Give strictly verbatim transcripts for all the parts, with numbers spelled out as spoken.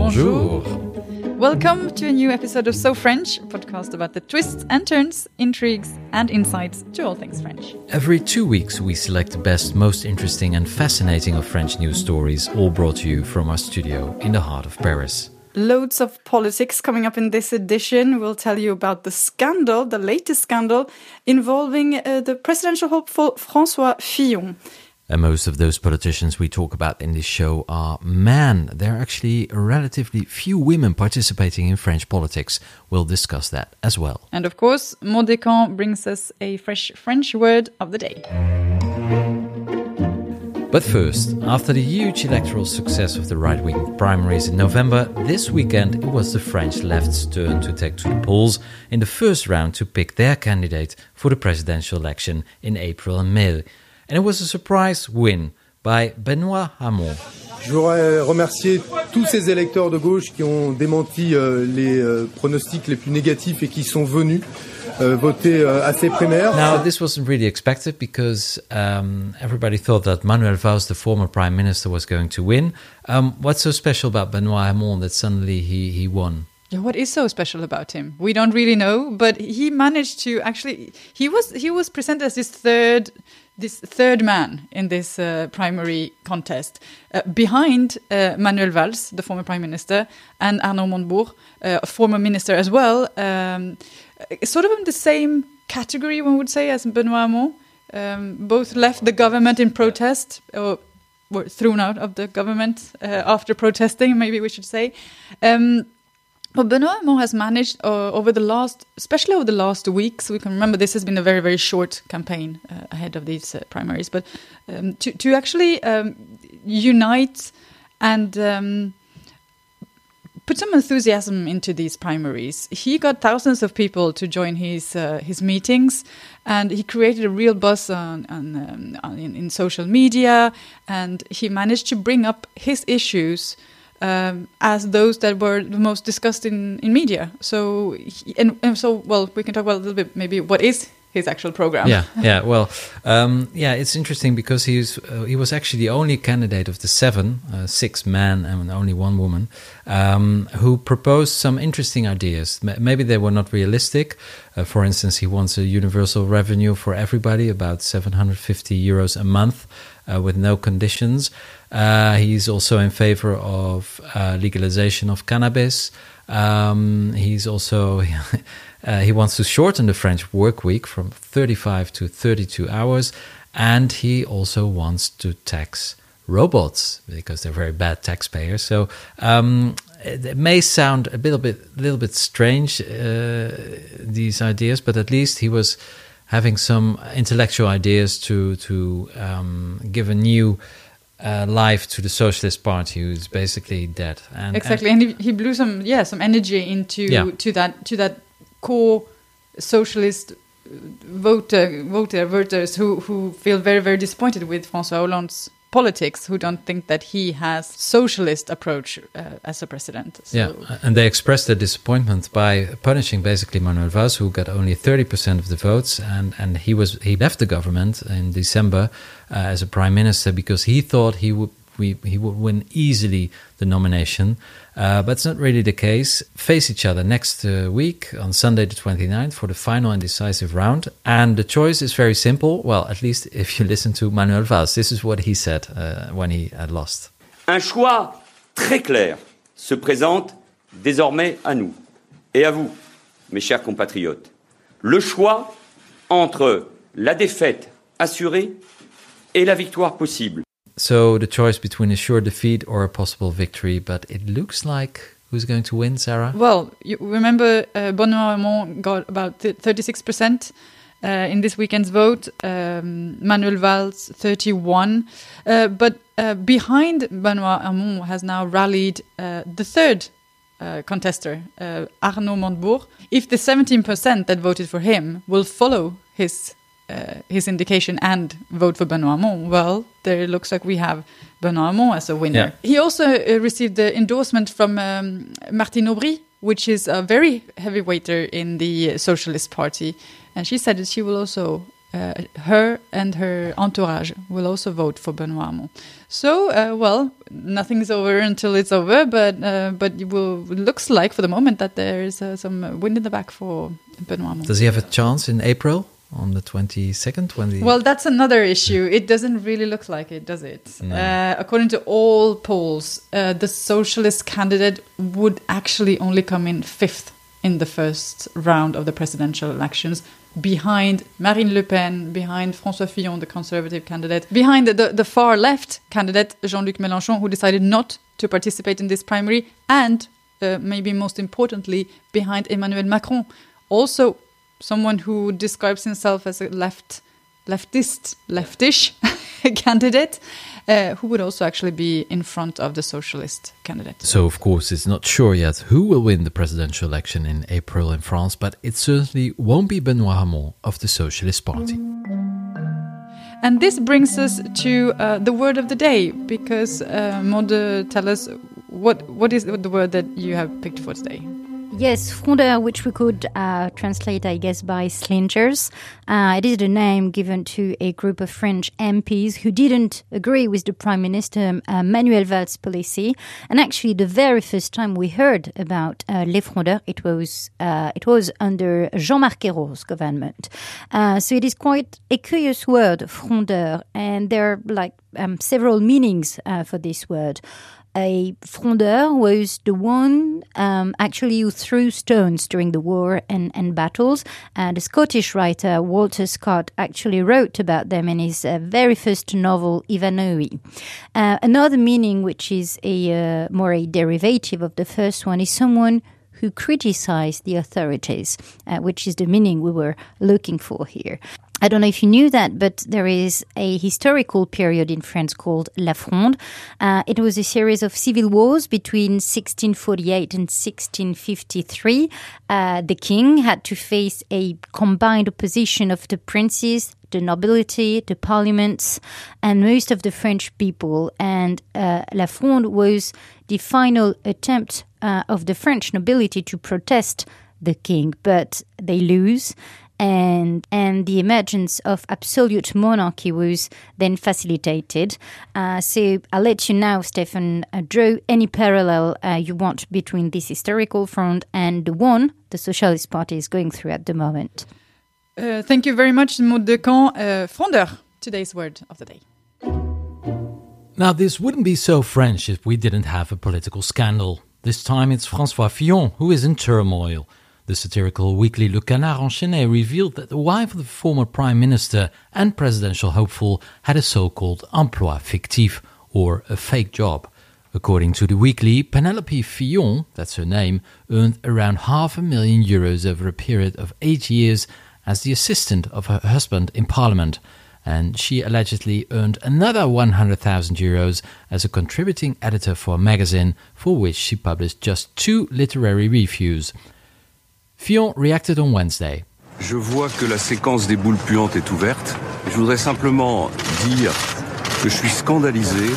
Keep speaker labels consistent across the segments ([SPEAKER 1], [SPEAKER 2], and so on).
[SPEAKER 1] Bonjour.
[SPEAKER 2] Welcome to a new episode of So French, a podcast about the twists and turns, intrigues and insights to all things French.
[SPEAKER 1] Every two weeks we select the best, most interesting and fascinating of French news stories, all brought to you from our studio in the heart of Paris.
[SPEAKER 2] Loads of politics coming up in this edition. We'll tell you about the scandal, the latest scandal, involving uh, the presidential hopeful François Fillon.
[SPEAKER 1] And most of those politicians we talk about in this show are men. There are actually relatively few women participating in French politics. We'll discuss that as well.
[SPEAKER 2] And of course, Maud Descamps brings us a fresh French word of the day.
[SPEAKER 1] But first, after the huge electoral success of the right-wing primaries in November, this weekend it was the French left's turn to take to the polls in the first round to pick their candidate for the presidential election in April and May. And it was a surprise win by Benoît Hamon.
[SPEAKER 3] Je voudrais remercier tous ces électeurs de gauche qui ont démenti euh, les euh, pronostics les plus négatifs et qui sont venus euh, voter euh, à ces primaires.
[SPEAKER 1] Now, this wasn't really expected because um, everybody thought that Manuel Valls, the former prime minister, was going to win. Um, what's so special about Benoît Hamon that suddenly he, he won?
[SPEAKER 2] What is so special about him? We don't really know, but he managed to actually... He was he was presented as this third... this third man in this uh, primary contest, uh, behind uh, Manuel Valls, the former prime minister, and Arnaud Montebourg, uh, a former minister as well, um, sort of in the same category, one would say, as Benoît Hamon. Um, both left the government in protest, or were thrown out of the government uh, after protesting, maybe we should say. Um, But Benoît Hamon has managed uh, over the last, especially over the last weeks, we can remember this has been a very, very short campaign uh, ahead of these uh, primaries, but um, to, to actually um, unite and um, put some enthusiasm into these primaries. He got thousands of people to join his uh, his meetings, and he created a real buzz on, on, um, on in, in social media, and he managed to bring up his issues Um, as those that were the most discussed in, in media. So, he, and, and so, well, we can talk about a little bit maybe what is his actual program.
[SPEAKER 1] Yeah, yeah. Well, um, yeah, it's interesting because he was uh, he was actually the only candidate of the seven, uh, six men and only one woman, um, who proposed some interesting ideas. M- maybe they were not realistic. Uh, for instance, he wants a universal revenue for everybody, about seven hundred fifty euros a month, uh, with no conditions. Uh, he's also in favor of uh, legalization of cannabis. Um, he's also uh, he wants to shorten the French work week from thirty-five to thirty-two hours, and he also wants to tax robots because they're very bad taxpayers. So um, it, it may sound a little bit, little bit strange, uh, these ideas, but at least he was having some intellectual ideas to to um, give a new Uh, life to the Socialist Party, who's basically dead. And,
[SPEAKER 2] exactly, and, and he, he blew some, yeah, some energy into
[SPEAKER 1] yeah.
[SPEAKER 2] to that to that core socialist voter voter voters who who feel very very disappointed with François Hollande's politics, who don't think that he has socialist approach uh, as a president. So.
[SPEAKER 1] Yeah, and they expressed their disappointment by punishing basically Manuel Valls, who got only thirty percent of the votes, and and he was he left the government in December uh, as a prime minister because he thought he would we he would win easily the nomination, uh, but it's not really the case. Face each other next uh, week on Sunday the twenty-ninth for the final and decisive round, and the choice is very simple. Well, at least if you listen to Manuel Valls, this is what he said uh, when he had lost.
[SPEAKER 4] Un choix très clair se présente désormais à nous et à vous, mes chers compatriotes. Le choix entre la défaite assurée et la victoire possible.
[SPEAKER 1] So the choice between a sure defeat or a possible victory, but it looks like who's going to win, Sarah?
[SPEAKER 2] Well, you remember uh, Benoît Hamon got about thirty-six percent uh, in this weekend's vote, um, Manuel Valls thirty-one, uh, but uh, behind Benoît Hamon has now rallied uh, the third uh, contester, uh, Arnaud Montebourg. If the seventeen percent that voted for him will follow his Uh, his indication and vote for Benoît Hamon, well, there looks like we have Benoît Hamon as a winner.
[SPEAKER 1] Yeah.
[SPEAKER 2] He also uh, received the endorsement from um, Martine Aubry, which is a very heavyweighter in the Socialist Party, and she said that she will also uh, her and her entourage will also vote for Benoît Hamon. So, uh, well, nothing's over until it's over, but uh, but it, will, it looks like for the moment that there is uh, some wind in the back for Benoît Hamon.
[SPEAKER 1] Does he have a chance in April? On the twenty-second? When the
[SPEAKER 2] well, that's another issue. It doesn't really look like it, does it?
[SPEAKER 1] No.
[SPEAKER 2] Uh, according to all polls, uh, the socialist candidate would actually only come in fifth in the first round of the presidential elections, behind Marine Le Pen, behind François Fillon, the conservative candidate, behind the, the, the far left candidate, Jean-Luc Mélenchon, who decided not to participate in this primary, and uh, maybe most importantly, behind Emmanuel Macron, also someone who describes himself as a left, leftist, leftish candidate, uh, who would also actually be in front of the socialist candidate.
[SPEAKER 1] So, of course, it's not sure yet who will win the presidential election in April in France, but it certainly won't be Benoît Hamon of the Socialist Party.
[SPEAKER 2] And this brings us to uh, the word of the day, because uh, Maude, tell us, what what is the word that you have picked for today?
[SPEAKER 5] Yes, frondeur, which we could uh, translate, I guess, by slingers. Uh, it is the name given to a group of French M Ps who didn't agree with the Prime Minister uh, Manuel Valls' policy. And actually, the very first time we heard about uh, les frondeurs, it was uh, it was under Jean-Marc Ayrault's government. Uh, so it is quite a curious word, frondeur, and there are like um, several meanings uh, for this word. A frondeur was the one um, actually who threw stones during the war and, and battles. Uh, the Scottish writer Walter Scott actually wrote about them in his uh, very first novel, Ivanhoe. Uh, another meaning, which is a uh, more a derivative of the first one, is someone who criticized the authorities, uh, which is the meaning we were looking for here. I don't know if you knew that, but there is a historical period in France called La Fronde. Uh, it was a series of civil wars between sixteen forty-eight and sixteen fifty-three. Uh, the king had to face a combined opposition of the princes, the nobility, the parliaments, and most of the French people. And uh, La Fronde was the final attempt uh, of the French nobility to protest the king, but they lose. And and the emergence of absolute monarchy was then facilitated. Uh, so I'll let you now, Stefan, uh, draw any parallel uh, you want between this historical front and the one the Socialist Party is going through at the moment.
[SPEAKER 2] Uh, thank you very much, Maude Decamp. Uh, frondeur, today's word of the day.
[SPEAKER 1] Now, this wouldn't be so French if we didn't have a political scandal. This time it's François Fillon who is in turmoil. The satirical weekly Le Canard Enchaîné revealed that the wife of the former Prime Minister and presidential hopeful had a so-called emploi fictif, or a fake job. According to the weekly, Penelope Fillon, that's her name, earned around half a million euros over a period of eight years as the assistant of her husband in Parliament, and she allegedly earned another one hundred thousand euros as a contributing editor for a magazine for which she published just two literary reviews. Fillon reacted on Wednesday.
[SPEAKER 6] Je vois que la séquence des boules puantes est ouverte. Je voudrais simplement dire que je suis scandalisé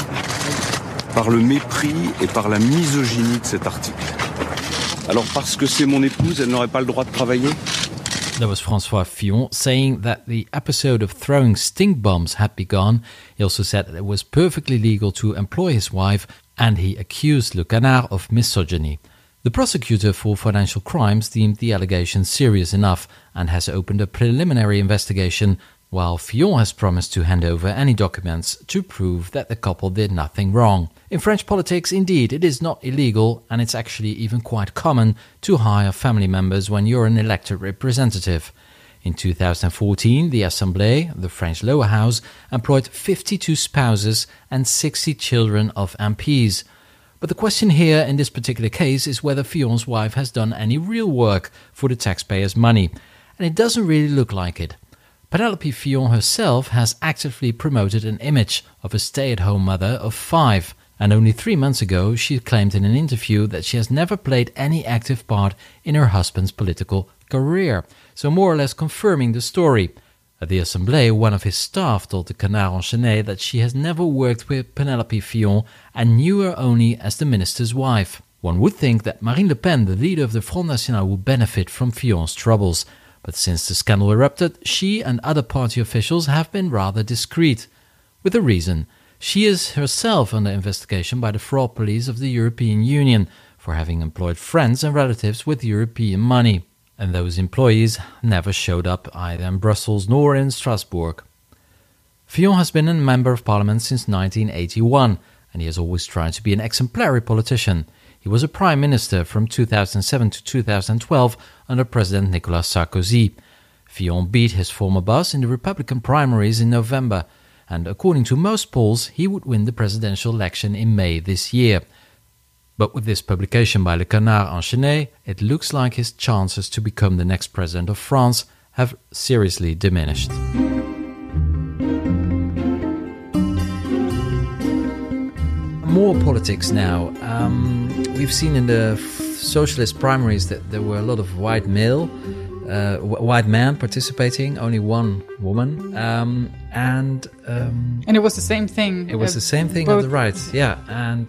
[SPEAKER 6] par le mépris et par la misogynie de cet article. Alors parce que c'est mon épouse, elle n'aurait pas le droit de travailler?
[SPEAKER 1] That was François Fillon saying that the episode of throwing stink bombs had begun. He also said that it was perfectly legal to employ his wife, and he accused Le Canard of misogyny. The prosecutor for financial crimes deemed the allegations serious enough and has opened a preliminary investigation, while Fillon has promised to hand over any documents to prove that the couple did nothing wrong. In French politics, indeed, it is not illegal, and it's actually even quite common to hire family members when you're an elected representative. In two thousand fourteen, the Assemblée, the French lower house, employed fifty-two spouses and sixty children of M Ps. But the question here in this particular case is whether Fillon's wife has done any real work for the taxpayers' money, and it doesn't really look like it. Penelope Fillon herself has actively promoted an image of a stay-at-home mother of five, and only three months ago she claimed in an interview that she has never played any active part in her husband's political career, so more or less confirming the story. At the Assemblée, one of his staff told the Canard Enchaîné that she has never worked with Penelope Fillon and knew her only as the minister's wife. One would think that Marine Le Pen, the leader of the Front National, would benefit from Fillon's troubles, But since the scandal erupted, she and other party officials have been rather discreet. With a reason. She is herself under investigation by the fraud police of the European Union for having employed friends and relatives with European money. And those employees never showed up either in Brussels nor in Strasbourg. Fillon has been a member of parliament since nineteen eighty-one, and he has always tried to be an exemplary politician. He was a prime minister from two thousand seven to two thousand twelve under President Nicolas Sarkozy. Fillon beat his former boss in the Republican primaries in November, and according to most polls, he would win the presidential election in May this year. But with this publication by Le Canard Enchaîné, it looks like his chances to become the next president of France have seriously diminished. More politics now. Um, we've seen in the f- socialist primaries that there were a lot of white male, uh, w- white men participating, only one woman, um, and um,
[SPEAKER 2] and it was the same thing.
[SPEAKER 1] It was
[SPEAKER 2] uh,
[SPEAKER 1] the same thing
[SPEAKER 2] both-
[SPEAKER 1] on the right, yeah, and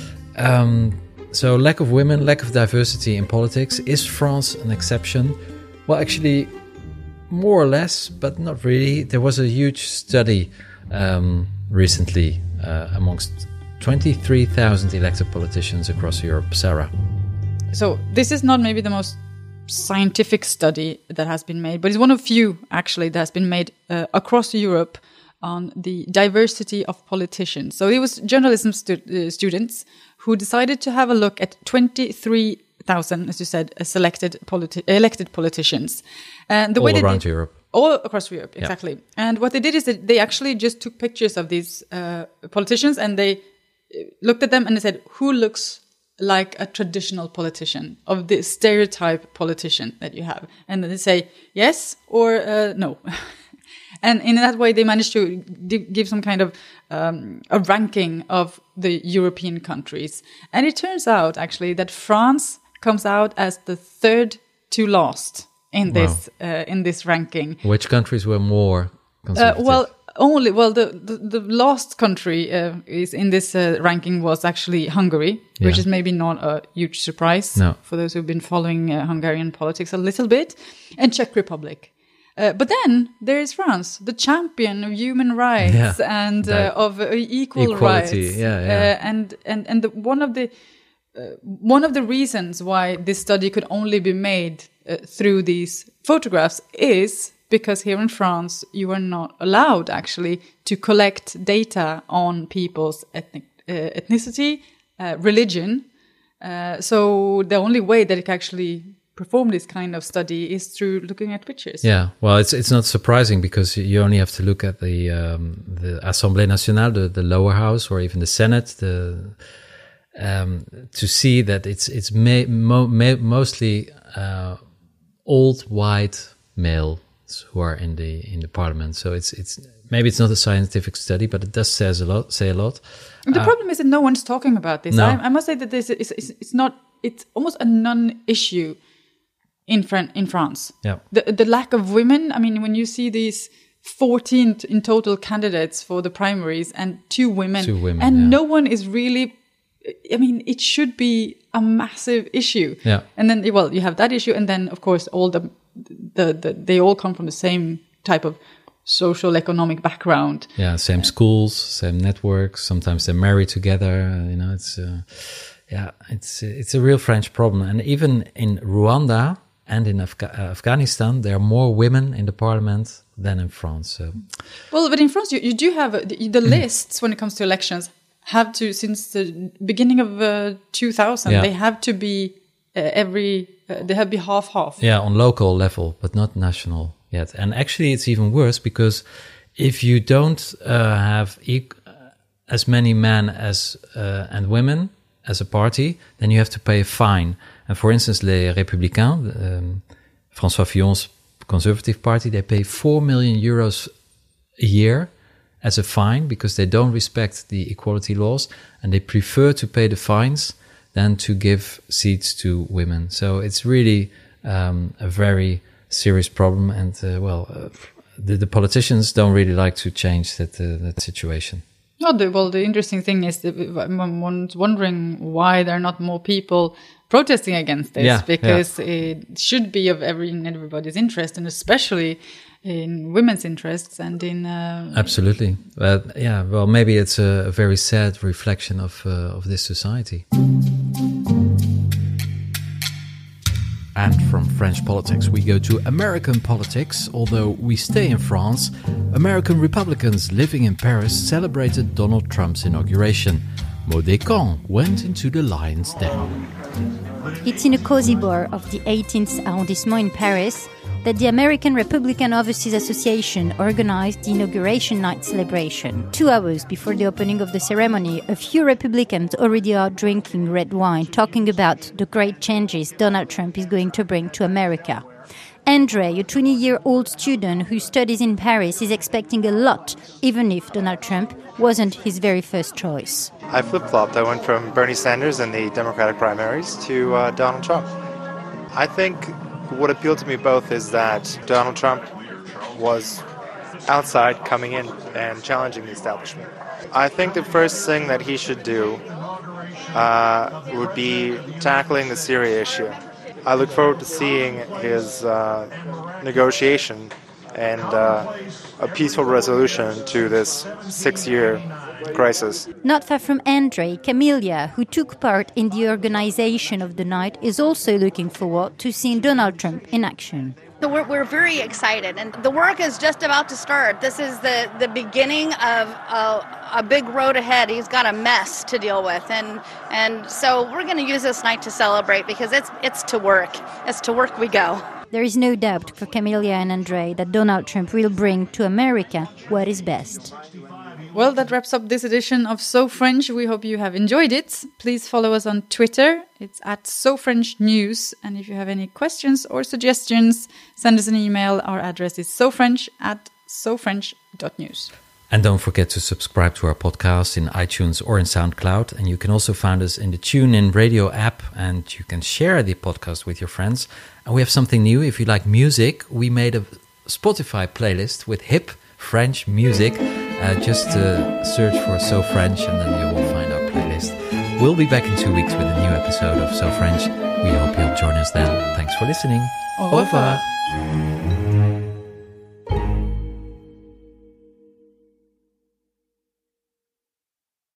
[SPEAKER 1] um, so lack of women, lack of diversity in politics. Is France an exception? Well, actually, more or less, but not really. There was a huge study um, recently uh, amongst twenty-three thousand elected politicians across Europe. Sarah.
[SPEAKER 2] So this is not maybe the most scientific study that has been made, but it's one of few actually that has been made uh, across Europe on the diversity of politicians. So it was journalism stu- uh, students who decided to have a look at twenty-three thousand, as you said, uh, selected politi- elected politicians. And the
[SPEAKER 1] All
[SPEAKER 2] way they
[SPEAKER 1] around
[SPEAKER 2] did,
[SPEAKER 1] Europe.
[SPEAKER 2] All across Europe, exactly. Yeah. And what they did is that they actually just took pictures of these uh, politicians and they looked at them and they said, who looks like a traditional politician, of the stereotype politician that you have? And then they say yes or uh, no. And in that way, they managed to d- give some kind of um, a ranking of the European countries. And it turns out, actually, that France comes out as the third to last in this wow. uh, in this ranking.
[SPEAKER 1] Which countries were more conservative?
[SPEAKER 2] Uh, well, only well the the, the last country uh, is in this uh, ranking was actually Hungary, yeah. which is maybe not a huge surprise
[SPEAKER 1] no.
[SPEAKER 2] for those who've been following uh, Hungarian politics a little bit, and Czech Republic. Uh, but then there is France, the champion of human rights
[SPEAKER 1] yeah,
[SPEAKER 2] and uh, of uh, equal
[SPEAKER 1] equality.
[SPEAKER 2] rights.
[SPEAKER 1] Yeah, yeah.
[SPEAKER 2] Uh, and and and the, one of the uh, one of the reasons why this study could only be made uh, through these photographs is because here in France you are not allowed actually to collect data on people's ethnic uh, ethnicity, uh, religion. Uh, so the only way that it can actually perform this kind of study is through looking at pictures.
[SPEAKER 1] Yeah, well, it's it's not surprising because you only have to look at the um, the Assemblée Nationale, the, the lower house, or even the Senate, the um, to see that it's it's ma- mo- ma- mostly uh, old white males who are in the in the parliament. So it's it's maybe it's not a scientific study, but it does says a lot. Say a lot.
[SPEAKER 2] And the
[SPEAKER 1] uh,
[SPEAKER 2] problem is that no one's talking about this.
[SPEAKER 1] No.
[SPEAKER 2] I, I must say that this is it's, it's not. It's almost a non-issue in Fran- in France.
[SPEAKER 1] Yeah.
[SPEAKER 2] The the lack of women. I mean, when you see these fourteen t- in total candidates for the primaries and two women,
[SPEAKER 1] Two women,
[SPEAKER 2] and
[SPEAKER 1] yeah.
[SPEAKER 2] no one is really. I mean, it should be a massive issue.
[SPEAKER 1] Yeah.
[SPEAKER 2] And then, well, you have that issue, and then of course all the the, the they all come from the same type of social economic background.
[SPEAKER 1] Yeah, same schools, same networks. Sometimes they marry together. You know, it's uh, yeah, it's it's a real French problem. And even in Rwanda and in Afga- uh, Afghanistan, there are more women in the parliament than in France. So.
[SPEAKER 2] Well, but in France, you, you do have uh, the, the lists when it comes to elections have to, since the beginning of uh, two thousand,
[SPEAKER 1] Yeah.
[SPEAKER 2] they have to be uh, every, uh, they have to be half-half.
[SPEAKER 1] Yeah, on local level, but not national yet. And actually, it's even worse because if you don't uh, have e- as many men as uh, and women as a party, then you have to pay a fine. And for instance, Les Républicains, um, François Fillon's Conservative Party, they pay four million euros a year as a fine because they don't respect the equality laws and they prefer to pay the fines than to give seats to women. So it's really um, a very serious problem. And, uh, well, uh, the, the politicians don't really like to change that, uh, that situation.
[SPEAKER 2] Oh, the, well, the interesting thing is that one's wondering why there are not more people protesting against this,
[SPEAKER 1] yeah,
[SPEAKER 2] because
[SPEAKER 1] yeah.
[SPEAKER 2] it should be of every in everybody's interest, and especially in women's interests and in uh,
[SPEAKER 1] absolutely. But uh, yeah, well, maybe it's a, a very sad reflection of uh, of this society. And from French politics, we go to American politics. Although we stay in France, American Republicans living in Paris celebrated Donald Trump's inauguration. Maud Descamps went into the lion's den.
[SPEAKER 5] It's in a cozy bar of the eighteenth arrondissement in Paris that the American Republican Overseas Association organized the inauguration night celebration. Two hours before the opening of the ceremony, a few Republicans already are drinking red wine, talking about the great changes Donald Trump is going to bring to America. Andre, a twenty-year-old student who studies in Paris, is expecting a lot, even if Donald Trump wasn't his very first choice.
[SPEAKER 7] I flip-flopped. I went from Bernie Sanders in the Democratic primaries to uh, Donald Trump. I think what appealed to me both is that Donald Trump was outside coming in and challenging the establishment. I think the first thing that he should do uh, would be tackling the Syria issue. I look forward to seeing his uh, negotiation and uh, a peaceful resolution to this six-year crisis.
[SPEAKER 5] Not far from Andre, Camilla, who took part in the organization of the night, is also looking forward to seeing Donald Trump in action.
[SPEAKER 8] So we're, we're very excited, and the work is just about to start. This is the, the beginning of a, a big road ahead. He's got a mess to deal with, and and so we're going to use this night to celebrate, because it's it's to work. It's to work we go.
[SPEAKER 5] There is no doubt for Camilla and Andre that Donald Trump will bring to America what is best.
[SPEAKER 2] Well, that wraps up this edition of So French. We hope you have enjoyed it. Please follow us on Twitter. It's at So French News. And if you have any questions or suggestions, send us an email. Our address is sofrench at sofrench dot news.
[SPEAKER 1] And don't forget to subscribe to our podcast in iTunes or in SoundCloud. And you can also find us in the TuneIn Radio app, and you can share the podcast with your friends. And we have something new. If you like music, we made a Spotify playlist with hip French music. Uh, just uh, search for So French, and then you will find our playlist. We'll be back in two weeks with a new episode of So French. We hope you'll join us then. Thanks for listening.
[SPEAKER 2] Au revoir.
[SPEAKER 1] Au revoir.